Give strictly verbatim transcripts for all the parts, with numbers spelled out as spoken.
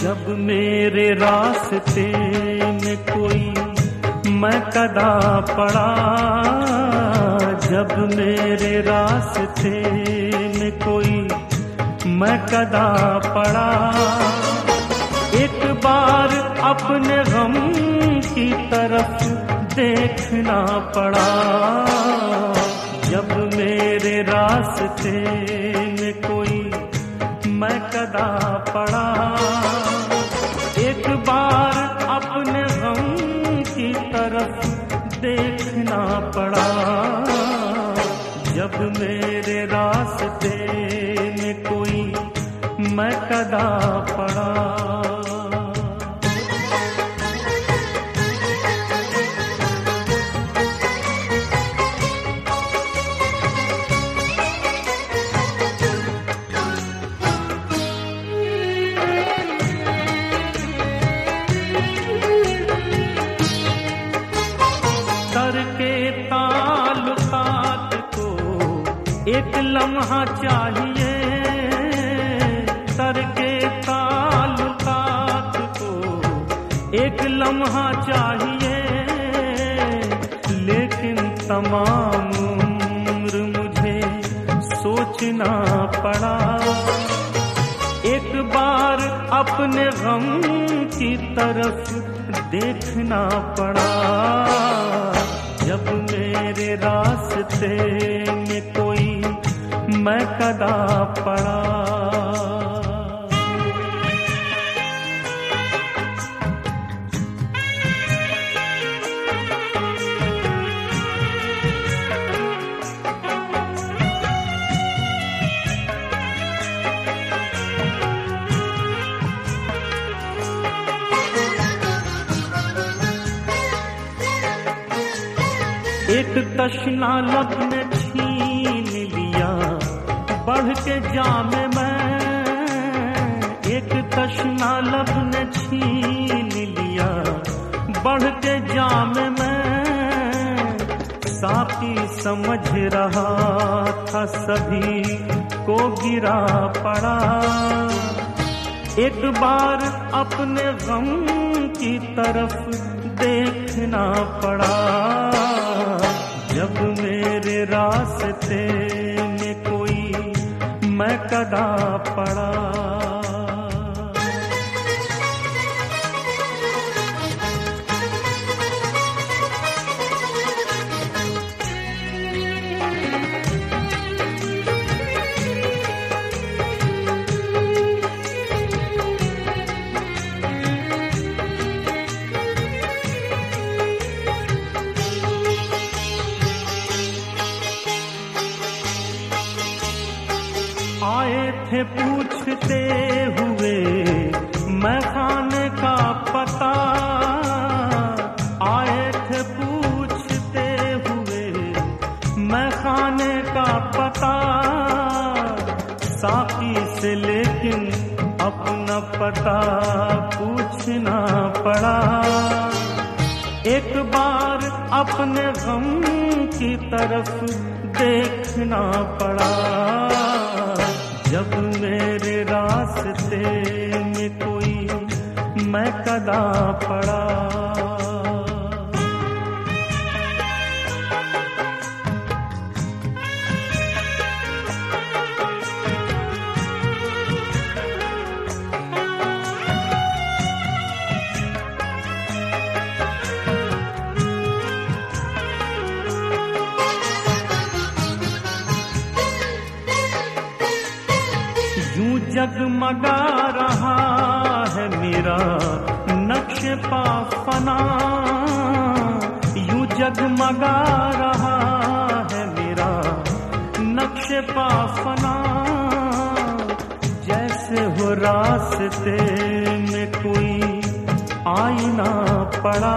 जब मेरे रास्ते में कोई मैं कदा पड़ा, जब मेरे रास्ते में कोई मैं कदा पड़ा, एक बार अपने गम की तरफ देखना पड़ा। जब मेरे रास्ते में कोई मैं कदा पड़ा, एक बार अपने गम की तरफ देखना पड़ा। जब मेरे रास्ते में कोई मैं कदा पड़ा। एक लम्हा चाहिए, सर के ताल्लुकात को एक लम्हा चाहिए, लेकिन तमाम उम्र मुझे सोचना पड़ा। एक बार अपने गम की तरफ देखना पड़ा। जब मेरे रास्ते में कोई मैं कदा पड़ा। एक तशना लब ने छीन लिया बढ़ के जाम में, एक तशना लब ने छीन लिया बढ़ के जाम में। साथी समझ रहा था सभी को गिरा पड़ा, एक बार अपने गम की तरफ देखना पड़ा। जब मेरे रास्ते में कोई मैं कदा पड़ा। आए थे पूछते हुए मैं खाने का पता, आए थे पूछते हुए मैं खाने का पता। साकी से लेकिन अपना पता पूछना पड़ा। एक बार अपने गम की तरफ देखना पड़ा। जब मेरे रास्ते में कोई मैं कदा पड़ा। यूं जगमगा रहा है मेरा नक्शे पा फना, यूं जगमगा रहा है मेरा नक्शे पा फना। जैसे हो रास्ते में कोई आईना पड़ा,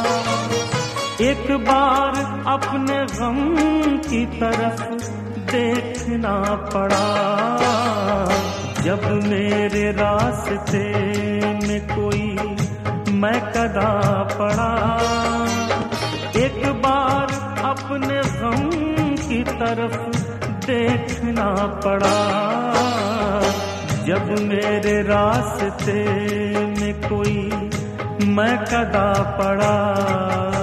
एक बार अपने गम की तरफ देखना पड़ा। जब मेरे रास्ते में कोई मैं कदा पड़ा, एक बार अपने गम की तरफ देखना पड़ा। जब मेरे रास्ते में कोई मैं कदा पड़ा।